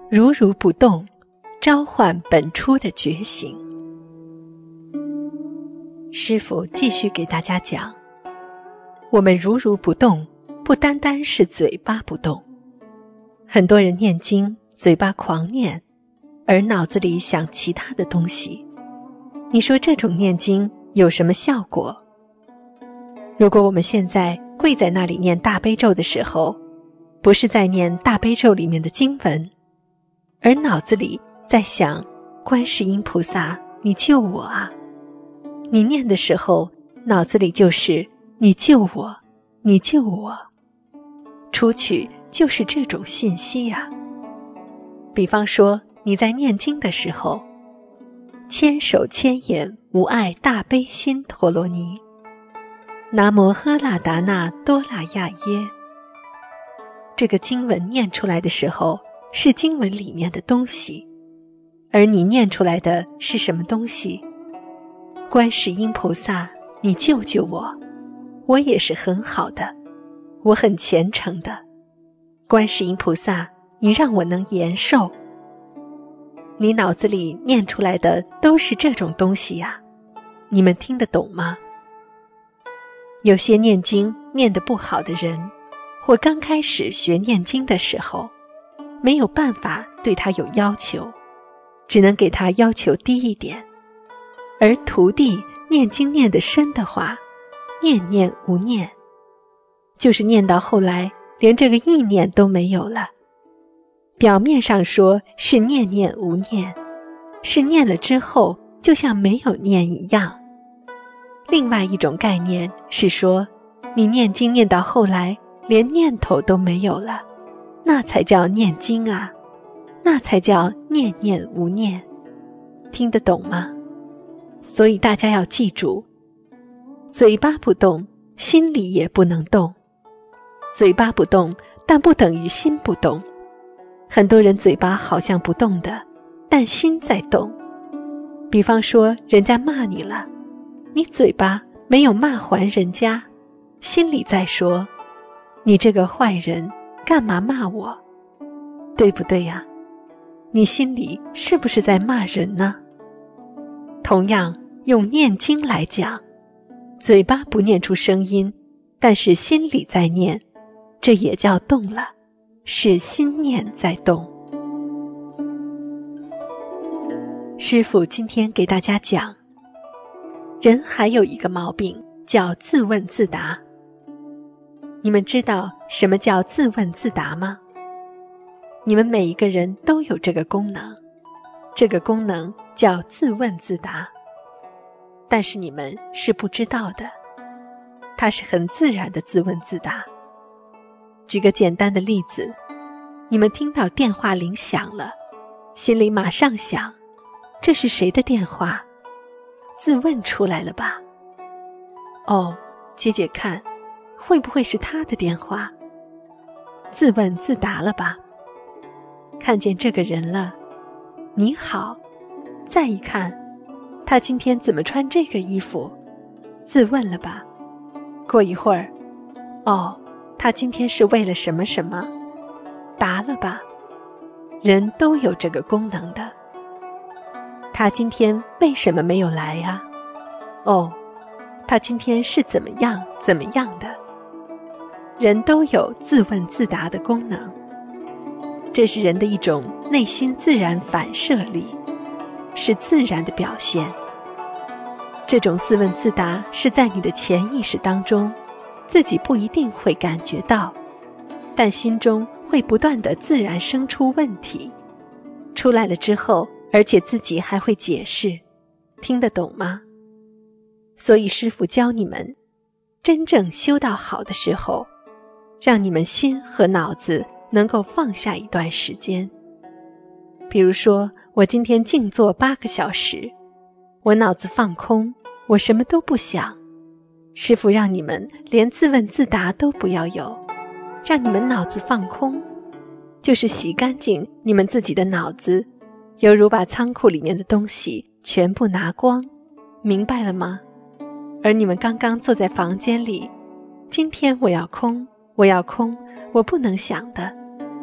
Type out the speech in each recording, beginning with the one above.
如如不动，召唤本初的觉醒。师父继续给大家讲，我们如如不动，不单单是嘴巴不动。很多人念经，嘴巴狂念，而脑子里想其他的东西。你说这种念经有什么效果？如果我们现在跪在那里念大悲咒的时候，不是在念大悲咒里面的经文，而脑子里在想观世音菩萨，你救我啊！你念的时候，脑子里就是你救我，你救我。出去就是这种信息啊。比方说你在念经的时候，千手千眼无碍大悲心陀罗尼，南无喝喇达那多拉亚耶。这个经文念出来的时候，是经文里面的东西，而你念出来的是什么东西？观世音菩萨，你救救我，我也是很好的，我很虔诚的。观世音菩萨，你让我能延寿。你脑子里念出来的都是这种东西呀，你们听得懂吗？有些念经念得不好的人，或刚开始学念经的时候，没有办法对他有要求，只能给他要求低一点。而徒弟念经念得深的话，念念无念，就是念到后来连这个意念都没有了。表面上说是念念无念，是念了之后就像没有念一样。另外一种概念是说，你念经念到后来连念头都没有了，那才叫念经啊，那才叫念念无念。听得懂吗？所以大家要记住，嘴巴不动，心里也不能动。嘴巴不动，但不等于心不动。很多人嘴巴好像不动的，但心在动。比方说人家骂你了，你嘴巴没有骂还人家，心里在说，你这个坏人干嘛骂我？对不对呀？你心里是不是在骂人呢？同样用念经来讲，嘴巴不念出声音，但是心里在念，这也叫动了，是心念在动。师父今天给大家讲，人还有一个毛病叫自问自答。你们知道什么叫自问自答吗？你们每一个人都有这个功能，这个功能叫自问自答，但是你们是不知道的，它是很自然的自问自答。举个简单的例子，你们听到电话铃响了，心里马上想，这是谁的电话？自问出来了吧？哦，接接看，会不会是他的电话？自问自答了吧？看见这个人了，你好，再一看，他今天怎么穿这个衣服？自问了吧？过一会儿，哦，他今天是为了什么什么？答了吧？人都有这个功能的。他今天为什么没有来呀？哦，他今天是怎么样怎么样的。人都有自问自答的功能，这是人的一种内心自然反射力，是自然的表现。这种自问自答是在你的潜意识当中，自己不一定会感觉到，但心中会不断地自然生出问题，出来了之后，而且自己还会解释，听得懂吗？所以师父教你们，真正修到好的时候，让你们心和脑子能够放下一段时间。比如说，我今天静坐8个小时，我脑子放空，我什么都不想。师父让你们连自问自答都不要有，让你们脑子放空，就是洗干净你们自己的脑子，犹如把仓库里面的东西全部拿光，明白了吗？而你们刚刚坐在房间里，今天我要空，我要空，我不能想的。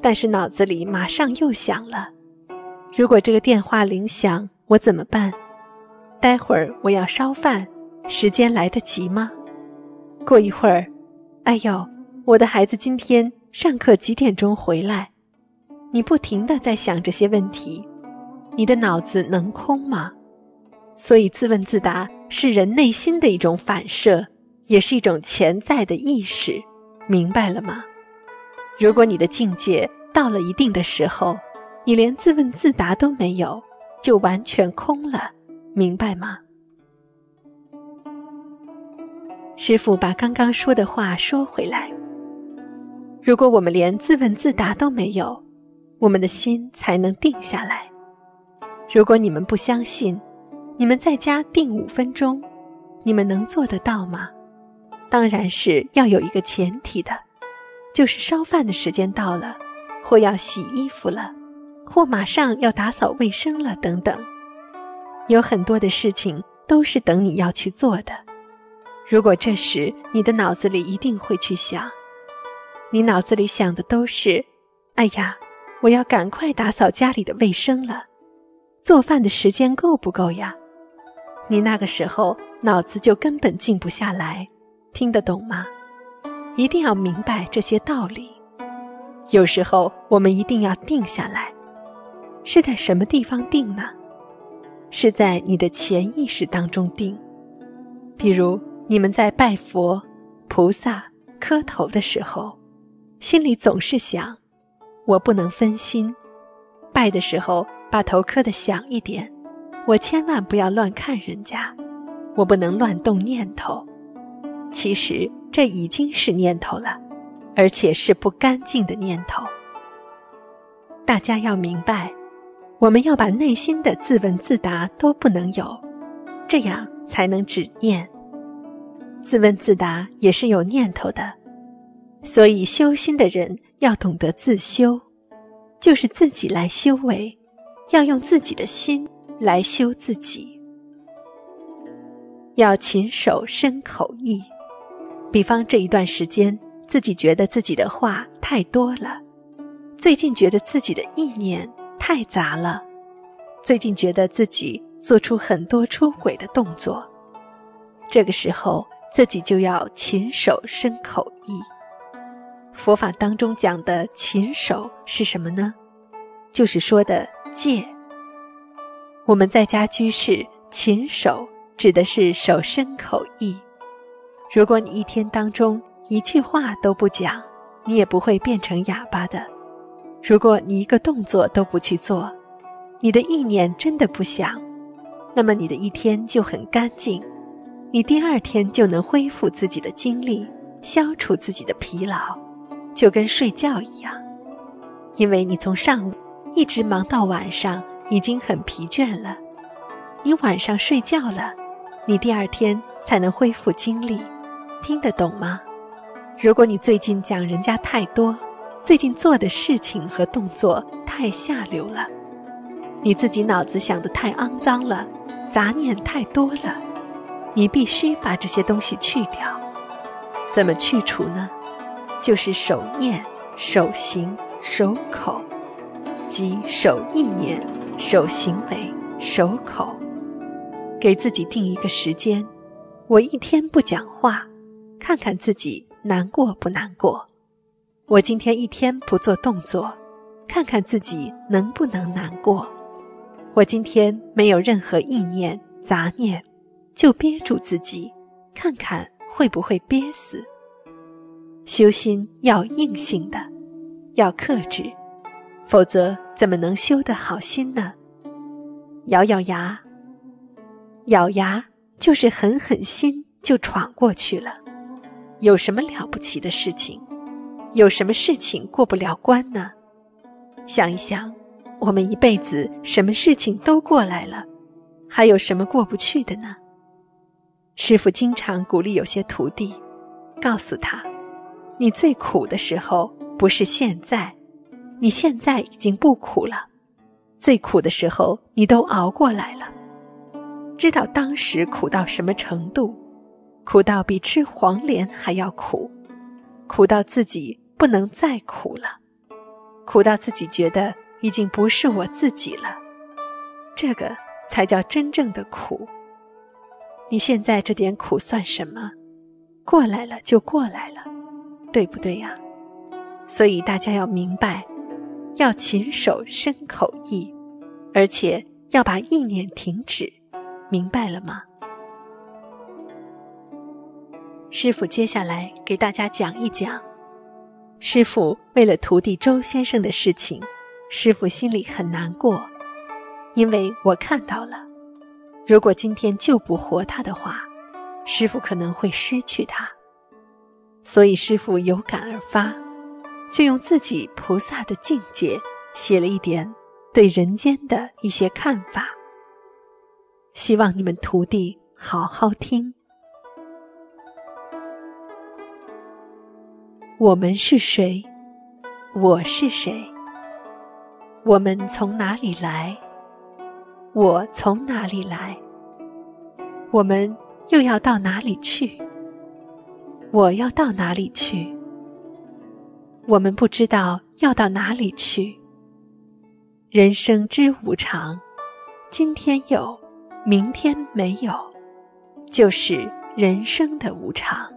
但是脑子里马上又想了，如果这个电话铃响，我怎么办？待会儿我要烧饭，时间来得及吗？过一会儿，哎呦，我的孩子今天上课几点钟回来？你不停地在想这些问题，你的脑子能空吗？所以自问自答是人内心的一种反射，也是一种潜在的意识，明白了吗？如果你的境界到了一定的时候，你连自问自答都没有，就完全空了，明白吗？师父把刚刚说的话说回来，如果我们连自问自答都没有，我们的心才能定下来。如果你们不相信，你们在家定5分钟，你们能做得到吗？当然是要有一个前提的，就是烧饭的时间到了，或要洗衣服了，或马上要打扫卫生了等等。有很多的事情都是等你要去做的。如果这时你的脑子里一定会去想，你脑子里想的都是，哎呀，我要赶快打扫家里的卫生了，做饭的时间够不够呀？你那个时候脑子就根本静不下来，听得懂吗？一定要明白这些道理。有时候我们一定要定下来，是在什么地方定呢？是在你的潜意识当中定。比如你们在拜佛、菩萨、磕头的时候，心里总是想，我不能分心，拜的时候把头磕得响一点，我千万不要乱看人家，我不能乱动念头。其实这已经是念头了，而且是不干净的念头。大家要明白，我们要把内心的自问自答都不能有，这样才能止念。自问自答也是有念头的，所以修心的人要懂得自修，就是自己来修为，要用自己的心来修自己。要勤守身口意，比方这一段时间自己觉得自己的话太多了，最近觉得自己的意念太杂了，最近觉得自己做出很多出轨的动作，这个时候自己就要勤守身口意。佛法当中讲的勤守是什么呢？就是说的戒。我们在家居士勤守指的是守身口意。如果你一天当中一句话都不讲，你也不会变成哑巴的。如果你一个动作都不去做，你的意念真的不想，那么你的一天就很干净，你第二天就能恢复自己的精力，消除自己的疲劳，就跟睡觉一样。因为你从上午一直忙到晚上，已经很疲倦了，你晚上睡觉了，你第二天才能恢复精力，听得懂吗？如果你最近讲人家太多，最近做的事情和动作太下流了，你自己脑子想得太肮脏了，杂念太多了，你必须把这些东西去掉。怎么去除呢？就是守念、守行、守口，即守意念、守行为、守口。给自己定一个时间，我一天不讲话，看看自己难过不难过。我今天一天不做动作，看看自己能不能难过。我今天没有任何意念、杂念，就憋住自己，看看会不会憋死。修心要硬性的，要克制，否则怎么能修得好心呢？咬咬牙，咬牙就是狠狠心就闯过去了。有什么了不起的事情？有什么事情过不了关呢？想一想，我们一辈子什么事情都过来了，还有什么过不去的呢？师父经常鼓励有些徒弟，告诉他，你最苦的时候不是现在，你现在已经不苦了，最苦的时候你都熬过来了，知道当时苦到什么程度，苦到比吃黄连还要苦，苦到自己不能再苦了。 苦到自己觉得已经不是我自己了，这个才叫真正的苦。你现在这点苦算什么？过来了就过来了，对不对呀？所以大家要明白，要勤守身口意，而且要把意念停止，明白了吗？师父接下来给大家讲一讲，师父为了徒弟周先生的事情，师父心里很难过，因为我看到了，如果今天就不活他的话，师父可能会失去他。所以师父有感而发，就用自己菩萨的境界写了一点对人间的一些看法，希望你们徒弟好好听。我们是谁？我是谁？我们从哪里来？我从哪里来？我们又要到哪里去？我要到哪里去？我们不知道要到哪里去。人生之无常，今天有，明天没有，就是人生的无常。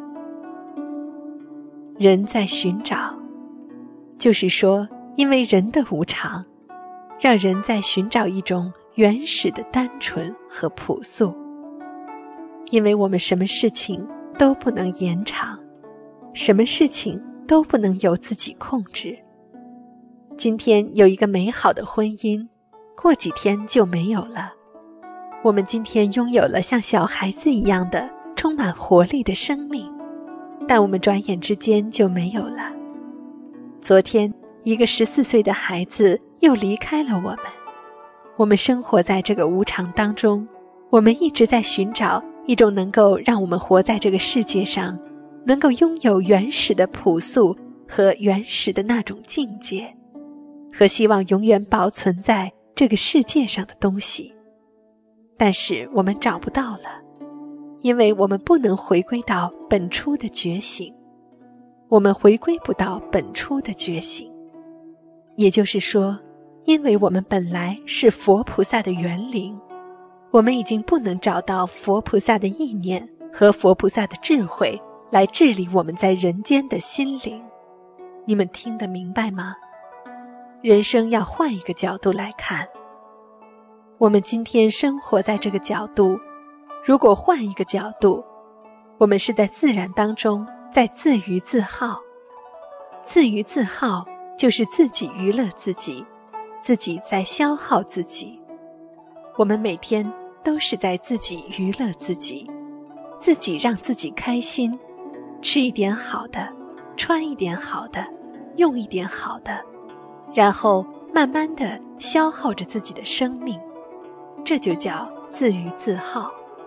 人在寻找，就是说，因为人的无常，让人在寻找一种原始的单纯和朴素。因为我们什么事情都不能延长，什么事情都不能由自己控制。今天有一个美好的婚姻，过几天就没有了。我们今天拥有了像小孩子一样的充满活力的生命，但我们转眼之间就没有了。昨天一个14岁的孩子又离开了我们。我们生活在这个无常当中，我们一直在寻找一种能够让我们活在这个世界上，能够拥有原始的朴素和原始的那种境界，和希望永远保存在这个世界上的东西。但是我们找不到了，因为我们不能回归到本初的觉醒，我们回归不到本初的觉醒。也就是说，因为我们本来是佛菩萨的园灵，我们已经不能找到佛菩萨的意念和佛菩萨的智慧来治理我们在人间的心灵。你们听得明白吗？人生要换一个角度来看。我们今天生活在这个角度，如果换一个角度，我们是在自然当中在自娱自耗。自娱自耗就是自己娱乐自己，自己在消耗自己。我们每天都是在自己娱乐自己，自己让自己开心，吃一点好的，穿一点好的，用一点好的，然后慢慢地消耗着自己的生命，这就叫自娱自耗。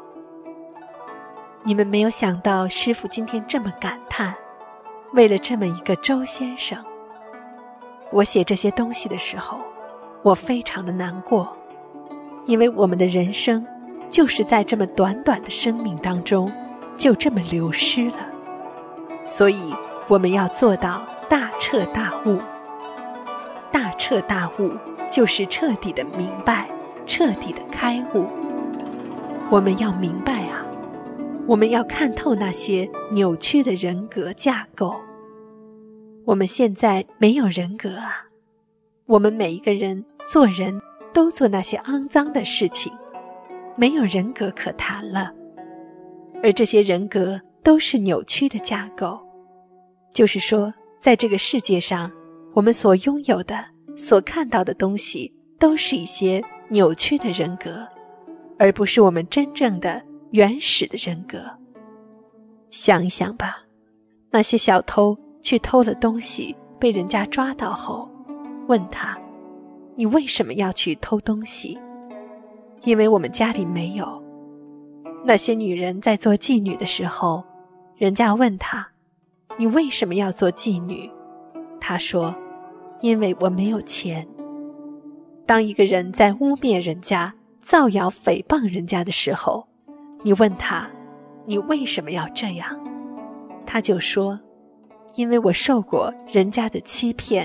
你们没有想到师父今天这么感叹，为了这么一个周先生。我写这些东西的时候，我非常的难过，因为我们的人生就是在这么短短的生命当中就这么流失了。所以我们要做到大彻大悟。大彻大悟就是彻底的明白，彻底的开悟。我们要明白啊，我们要看透那些扭曲的人格架构。我们现在没有人格啊，我们每一个人做人都做那些肮脏的事情，没有人格可谈了。而这些人格都是扭曲的架构，就是说，在这个世界上，我们所拥有的、所看到的东西，都是一些扭曲的人格，而不是我们真正的原始的人格。想一想吧，那些小偷去偷了东西，被人家抓到后，问他，你为什么要去偷东西？因为我们家里没有。那些女人在做妓女的时候，人家问他，你为什么要做妓女？他说，因为我没有钱。当一个人在污蔑人家、造谣诽谤人家的时候，你问他，你为什么要这样？他就说，因为我受过人家的欺骗、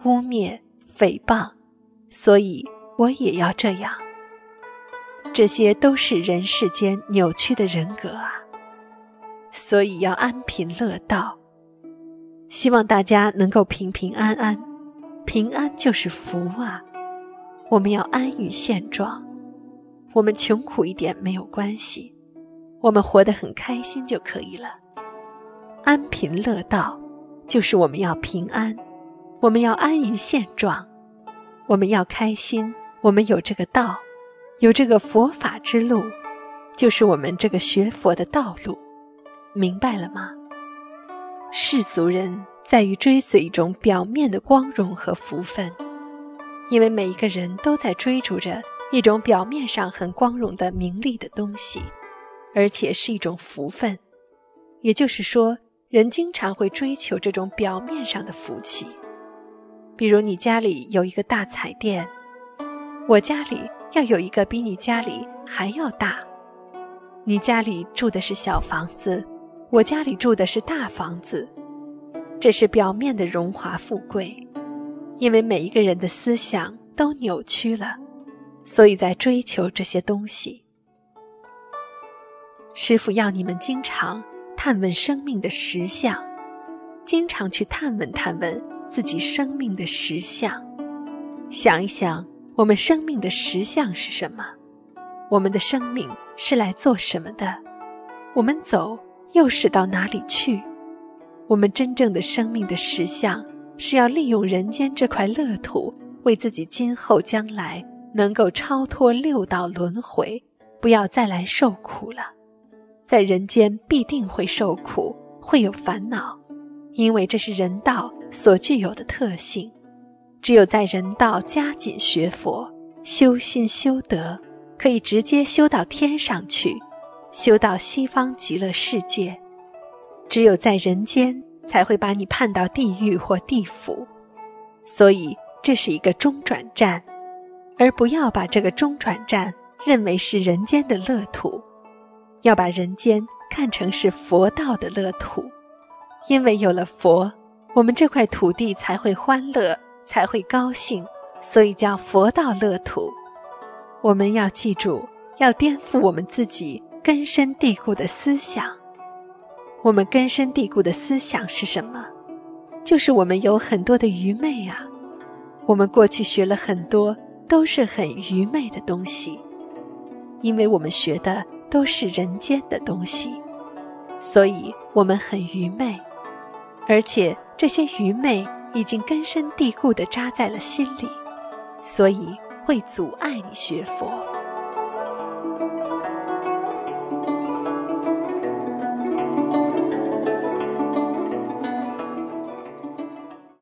污蔑、诽谤，所以我也要这样。这些都是人世间扭曲的人格啊，所以要安贫乐道。希望大家能够平平安安，平安就是福啊。我们要安于现状，我们穷苦一点没有关系，我们活得很开心就可以了。安贫乐道就是我们要平安，我们要安于现状，我们要开心，我们有这个道，有这个佛法之路，就是我们这个学佛的道路，明白了吗？世俗人在于追随一种表面的光荣和福分，因为每一个人都在追逐着一种表面上很光荣的名利的东西，而且是一种福分。也就是说，人经常会追求这种表面上的福气。比如你家里有一个大彩电，我家里要有一个比你家里还要大。你家里住的是小房子，我家里住的是大房子。这是表面的荣华富贵，因为每一个人的思想都扭曲了，所以在追求这些东西。师父要你们经常探问生命的实相，经常去探问自己生命的实相，想一想我们生命的实相是什么，我们的生命是来做什么的，我们走又是到哪里去。我们真正的生命的实相是要利用人间这块乐土，为自己今后将来能够超脱六道轮回，不要再来受苦了。在人间必定会受苦，会有烦恼，因为这是人道所具有的特性。只有在人道加紧学佛，修心修德，可以直接修到天上去，修到西方极乐世界。只有在人间才会把你判到地狱或地府，所以这是一个中转站，而不要把这个中转站认为是人间的乐土，要把人间看成是佛道的乐土。因为有了佛，我们这块土地才会欢乐，才会高兴，所以叫佛道乐土。我们要记住，要颠覆我们自己根深蒂固的思想。我们根深蒂固的思想是什么？就是我们有很多的愚昧啊。我们过去学了很多都是很愚昧的东西，因为我们学的都是人间的东西，所以我们很愚昧，而且这些愚昧已经根深蒂固地扎在了心里，所以会阻碍你学佛。